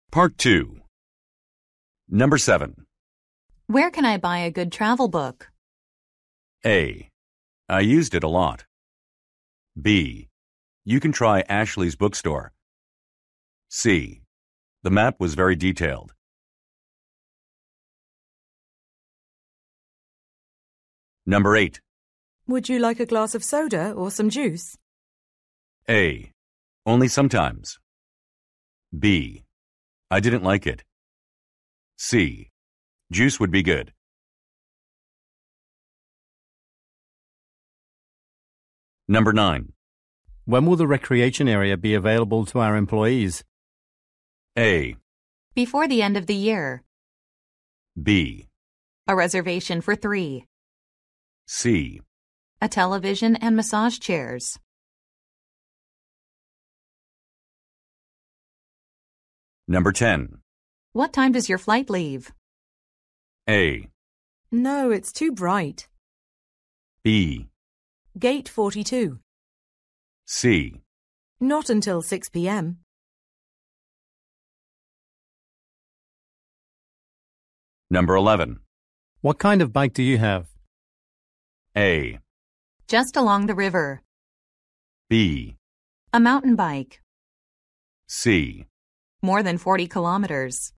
Part 2. Number 7. Where can I buy a good travel book? A. I used it a lot. B. You can try Ashley's bookstore. C. The map was very detailed. Number 8. Would you like a glass of soda or some juice? A. Only sometimes. B. I didn't like it. C. Juice would be good. Number 9. When will the recreation area be available to our employees? A. Before the end of the year. B. A reservation for 3. C. A television and massage chairs. Number 10. What time does your flight leave? A. No, it's too bright. B. Gate 42. C. Not until 6 p.m. Number 11. What kind of bike do you have? A. Just along the river. B. A mountain bike. C. More than 40 kilometers.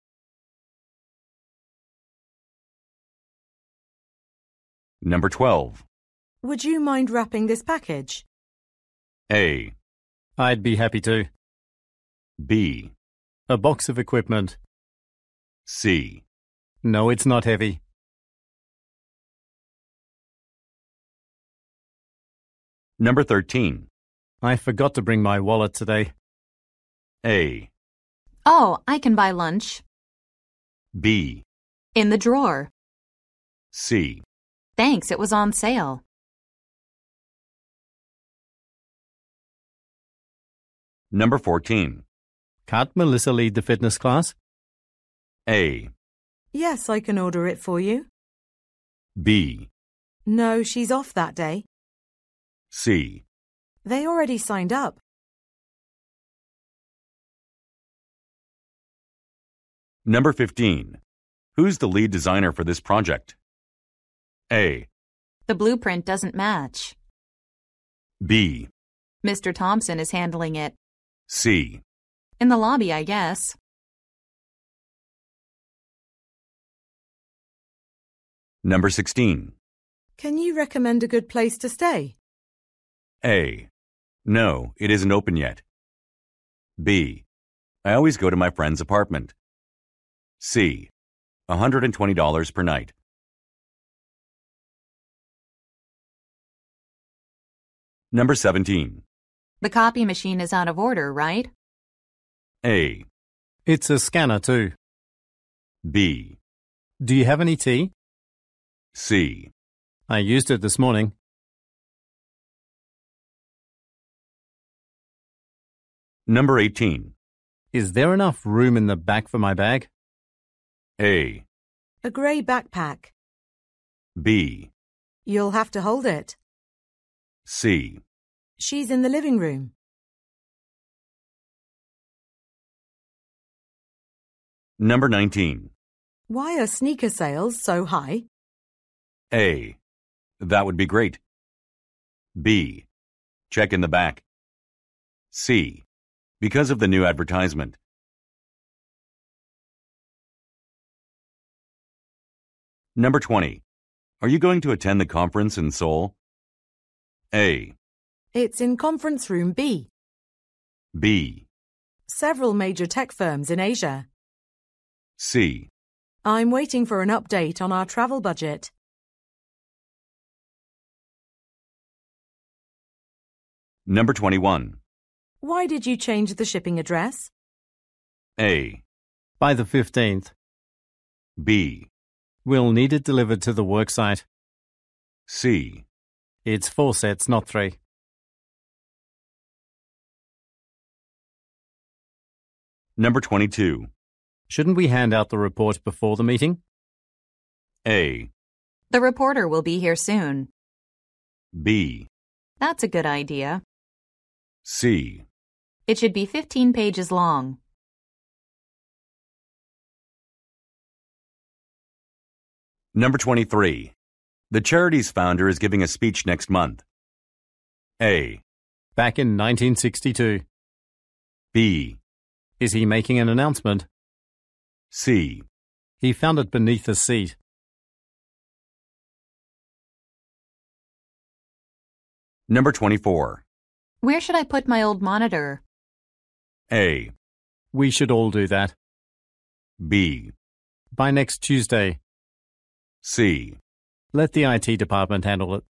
Number 12. Would you mind wrapping this package? A. I'd be happy to. B. A box of equipment. C. No, it's not heavy. Number 13. I forgot to bring my wallet today. A. Oh, I can buy lunch. B. In the drawer. C. Thanks, it was on sale. Number 14. Can't Melissa lead the fitness class? A. Yes, I can order it for you. B. No, she's off that day. C. They already signed up. Number 15. Who's the lead designer for this project? A. The blueprint doesn't match. B. Mr. Thompson is handling it. C. In the lobby, I guess. Number 16. Can you recommend a good place to stay? A. No, it isn't open yet. B. I always go to my friend's apartment. C. $120 per night. Number 17. The copy machine is out of order, right? A. It's a scanner too. B. Do you have any tea? C. I used it this morning. Number 18. Is there enough room in the back for my bag? A. A grey backpack. B. You'll have to hold it. C. She's in the living room. Number 19. Why are sneaker sales so high? A. That would be great. B. Check in the back. C. Because of the new advertisement. Number 20. Are you going to attend the conference in Seoul? A. It's in Conference Room B. B. Several major tech firms in Asia. C. I'm waiting for an update on our travel budget. Number 21. Why did you change the shipping address? A. By the 15th. B. We'll need it delivered to the worksite. C. It's 4 sets, not 3. Number 22. Shouldn't we hand out the report before the meeting? A. The reporter will be here soon. B. That's a good idea. C. It should be 15 pages long. Number 23. The charity's founder is giving a speech next month. A. Back in 1962. B. Is he making an announcement? C. He found it beneath the seat. Number 24. Where should I put my old monitor? A. We should all do that. B. By next Tuesday. C. Let the IT department handle it.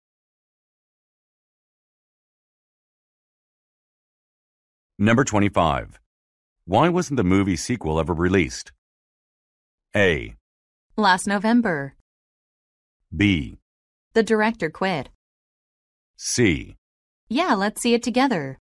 Number 25. Why wasn't the movie sequel ever released? A. Last November. B. The director quit. C. Yeah, let's see it together.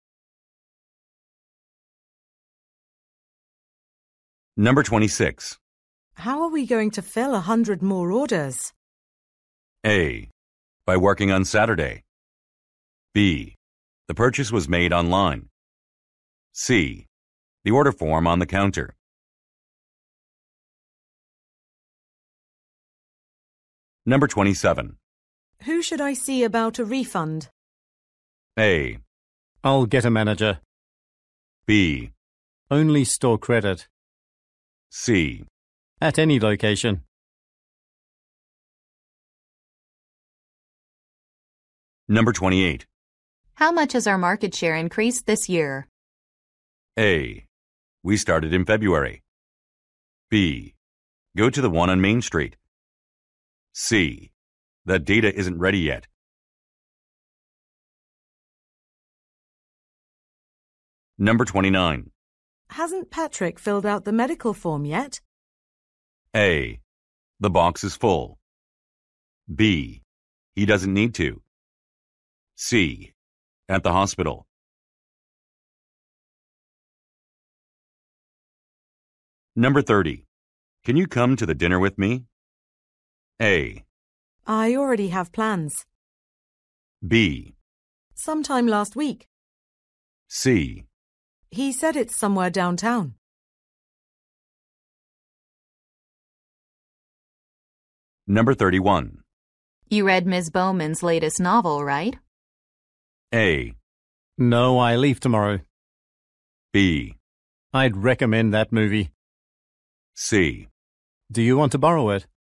Number 26. How are we going to fill 100 more orders? A. By working on Saturday. B. The purchase was made online. C. The order form on the counter. Number 27. Who should I see about a refund? A. I'll get a manager. B. Only store credit. C. At any location. Number 28. How much has our market share increased this year? A. We started in February. B. Go to the one on Main Street. C. That data isn't ready yet. Number 29. Hasn't Patrick filled out the medical form yet? A. The box is full. B. He doesn't need to. C. At the hospital. Number 30. Can you come to the dinner with me? A. I already have plans. B. Sometime last week. C. He said it's somewhere downtown. Number 31. You read Ms. Bowman's latest novel, right? A. No, I leave tomorrow. B. I'd recommend that movie. C. Do you want to borrow it?